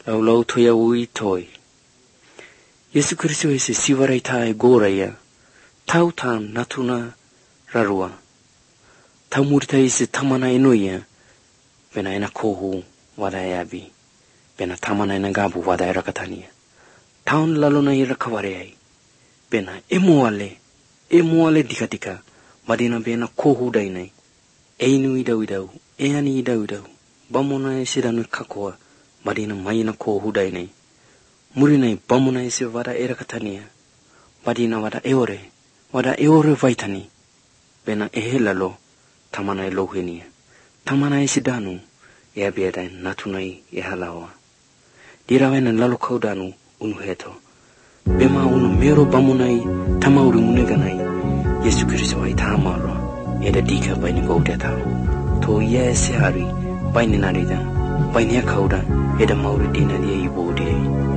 Lau toya ui toi. Yesu Kristo ese siwarai tae goraya. Tau tam natuna rarua. Tau murita ese tamana enoia. Bena ena kohu wada eabi. Bena tamana ena gabu wada erakatania. Taun lalona ira kawareai. Bena emuale dikatika. Madina bena kohu dainai. Einu idau. Eani idau. Bamona ese danu kakoa. Madina maina kohu dainai. Murinai bamona ese wada erakatania. Madina wada eore vaitani. Bena ehelalo tamana elohenia. Tamana ese danu ea biadai natunai ehalawa. Dirawena lalo kau danu unuheto. Bema unu mero bamunai tamauri muneganai. Yesu Kristo ai tamaro. Eda dika baini gaudeta. To ia ese hari baini naridan. Baini akaudan. Eda mauri dina dia ibu dia.